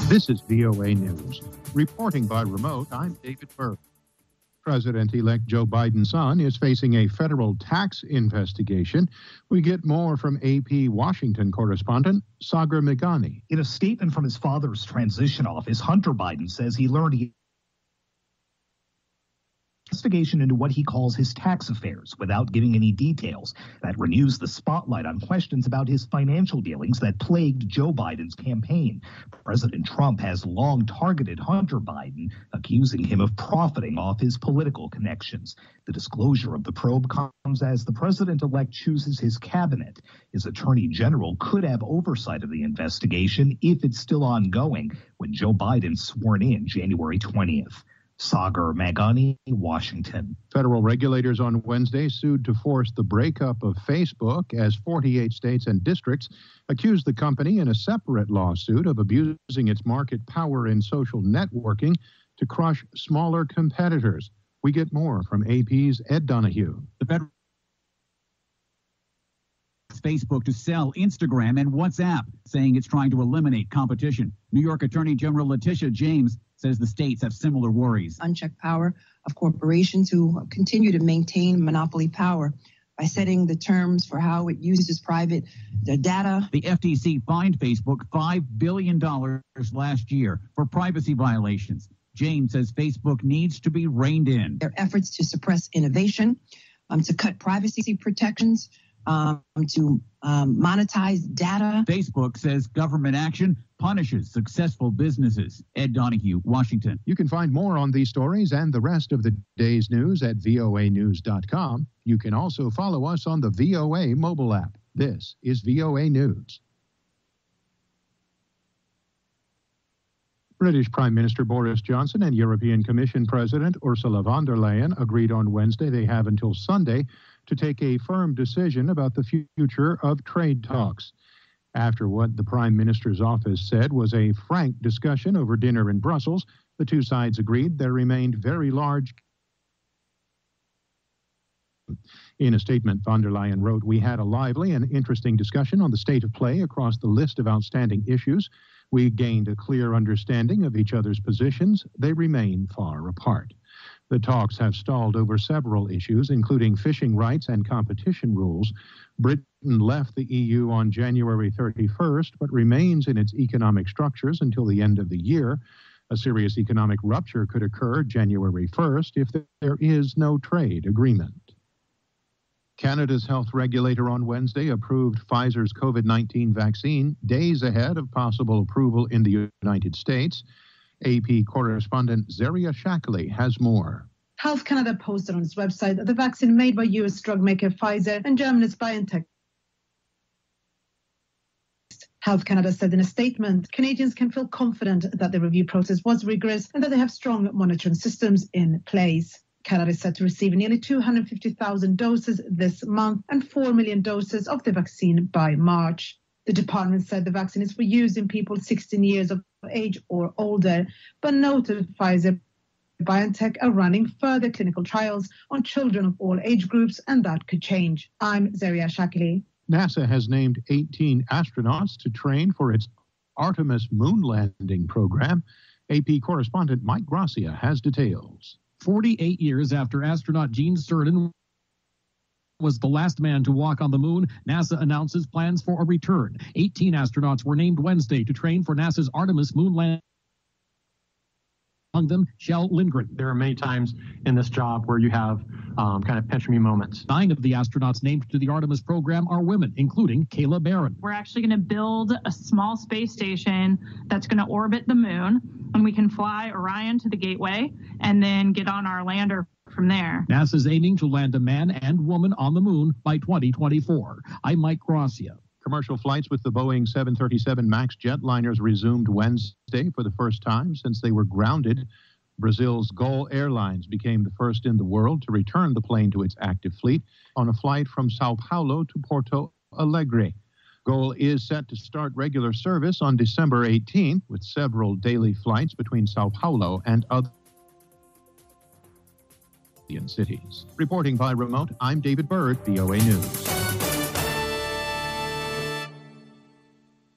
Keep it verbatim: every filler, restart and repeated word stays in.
This is V O A News. Reporting by remote, I'm David Burke. President-elect Joe Biden's son is facing a federal tax investigation. We get more from A P Washington correspondent Sagar Meghani. In a statement from his father's transition office, Hunter Biden says he learned he investigation into what he calls his tax affairs without giving any details. That renews the spotlight on questions about his financial dealings that plagued Joe Biden's campaign. President Trump has long targeted Hunter Biden, accusing him of profiting off his political connections. The disclosure of the probe comes as the president-elect chooses his cabinet. His attorney general could have oversight of the investigation if it's still ongoing when Joe Biden's sworn in January twentieth. Sagar Meghani, Washington. Federal regulators on Wednesday sued to force the breakup of Facebook as forty-eight states and districts accused the company in a separate lawsuit of abusing its market power in social networking to crush smaller competitors. We get more from A P's Ed Donahue. The federal Facebook to sell Instagram and WhatsApp, saying it's trying to eliminate competition. New York Attorney General Letitia James says the states have similar worries. Unchecked power of corporations who continue to maintain monopoly power by setting the terms for how it uses private data. The F T C fined Facebook five billion dollars last year for privacy violations. James says Facebook needs to be reined in. Their efforts to suppress innovation, um, to cut privacy protections, Um, to um, monetize data. Facebook says government action punishes successful businesses. Ed Donahue, Washington. You can find more on these stories and the rest of the day's news at V O A news dot com. You can also follow us on the V O A mobile app. This is V O A News. British Prime Minister Boris Johnson and European Commission President Ursula von der Leyen agreed on Wednesday they have until Sunday to take a firm decision about the future of trade talks. After what the Prime Minister's office said was a frank discussion over dinner in Brussels, the two sides agreed there remained very large. In a statement, von der Leyen wrote, "We had a lively and interesting discussion on the state of play across the list of outstanding issues. We gained a clear understanding of each other's positions. They remain far apart." The talks have stalled over several issues, including fishing rights and competition rules. Britain left the E U on January thirty-first, but remains in its economic structures until the end of the year. A serious economic rupture could occur January first if there is no trade agreement. Canada's health regulator on Wednesday approved Pfizer's COVID nineteen vaccine days ahead of possible approval in the United States. A P correspondent Zaria Shackley has more. Health Canada posted on its website that the vaccine made by U S drug maker Pfizer and Germany's BioNTech. Health Canada said in a statement, Canadians can feel confident that the review process was rigorous and that they have strong monitoring systems in place. Canada is set to receive nearly two hundred fifty thousand doses this month and four million doses of the vaccine by March. The department said the vaccine is for use in people sixteen years of age or older, but noted Pfizer and BioNTech are running further clinical trials on children of all age groups, and that could change. I'm Zaria Shackley. NASA has named eighteen astronauts to train for its Artemis moon landing program. A P correspondent Mike Gracia has details. forty-eight years after astronaut Gene Cernan was the last man to walk on the moon, NASA announces plans for a return. eighteen astronauts were named Wednesday to train for NASA's Artemis moon landing. Among them, Kjell Lindgren. There are many times in this job where you have um, kind of pinch me moments. Nine of the astronauts named to the Artemis program are women, including Kayla Barron. We're actually going to build a small space station that's going to orbit the moon, and we can fly Orion to the Gateway and then get on our lander from there. NASA's aiming to land a man and woman on the moon by twenty twenty-four. I'm Mike Gracia. Commercial flights with the Boeing seven thirty-seven MAX jetliners resumed Wednesday for the first time since they were grounded. Brazil's Gol Airlines became the first in the world to return the plane to its active fleet on a flight from Sao Paulo to Porto Alegre. Gol is set to start regular service on December eighteenth with several daily flights between Sao Paulo and other cities. Reporting by remote, I'm David Bird, V O A News.